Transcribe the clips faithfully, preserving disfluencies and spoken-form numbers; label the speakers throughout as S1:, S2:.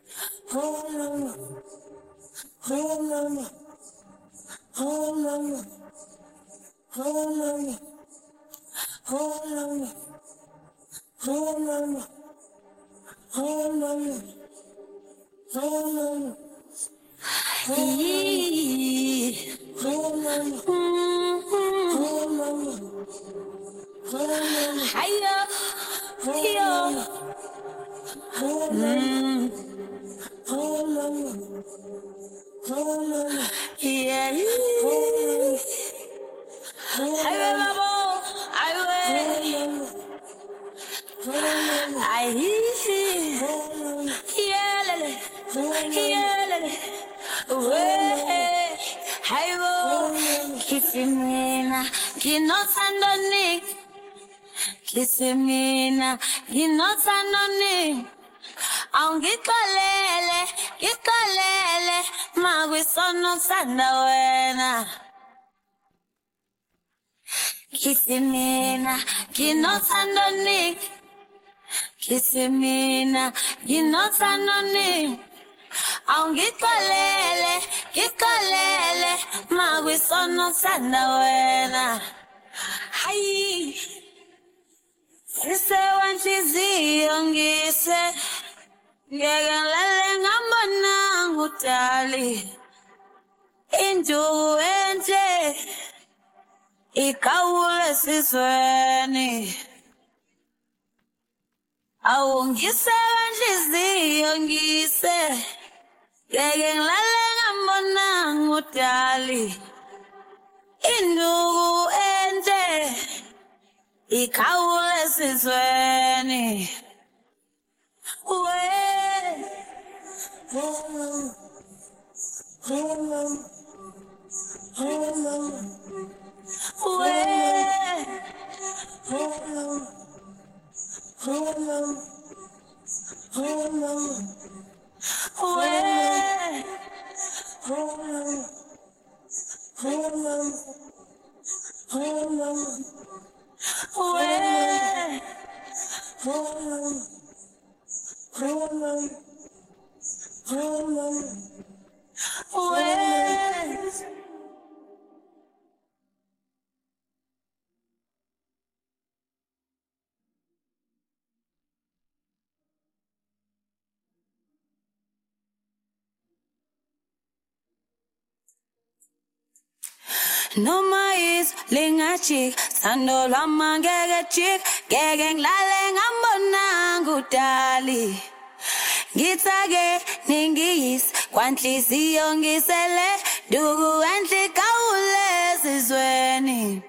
S1: Oh mama, oh mama, oh mama, oh mama, oh mama, oh mama, oh mama, oh mama, oh mama, oh mama, oh mama,
S2: Hiya, hiya,
S1: oh mama, oh mama, oh mama,
S2: yeah.
S1: oh
S2: I
S1: mama,
S2: remember, I will, I yeah, yeah, way, I will, kissing me na, kinotandoni, kissing me na, kinotandoni. Angikolele, gikolele, magwisono sanda wena. Kisimina, kinotandoni, kisimina, kinotandoni. Angikolele, gikolele, magwisono sanda wena. Hai, sise wanchizi ongise. Ngeke lale ngambona ngudali injuku enje ikawule sizweni awungise nhliziyo ngise ngeke lale ngambona ngudali injuku enje ikawule sizweni we
S1: oh mama, oh mama, oh mama,
S2: Way,
S1: oh mama, oh mama, oh mama,
S2: way,
S1: oh mama, oh mama, oh mama,
S2: way,
S1: oh mama, oh mama, oh mama,
S2: way. No mais lingachik sando lama gege chik gegeng laleng ambona ngudali Gitage ningis kwanhliziyo ngisele dugu enhli kawule sizweni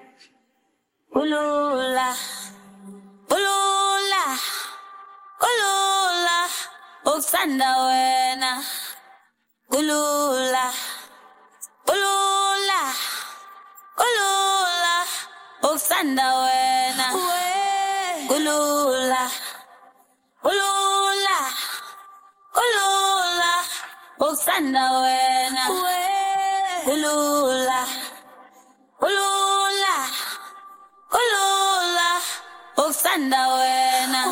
S2: Ulula Ulula Ulula ukusanda wena Ulula Ulula Kulula, ukusanda wena. Kulula, kulula, kulula, ukusanda wena. Kulula, kulula, kulula, ukusanda wena.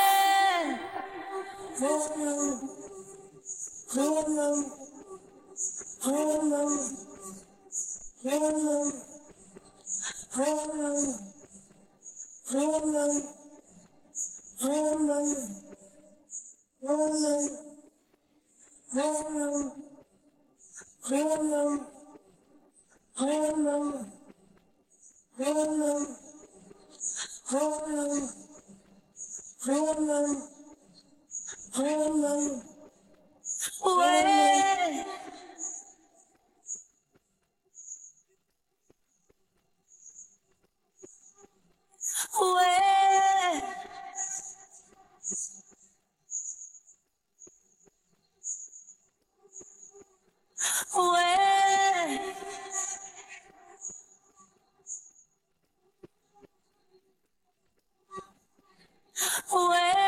S1: oh mama, oh mama, oh mama, oh mama, oh mama, oh mama, oh mama, oh mama, oh mama, oh mama, oh mama, oh mama, oh mama, oh mama,
S2: Way. Way. Way. Way.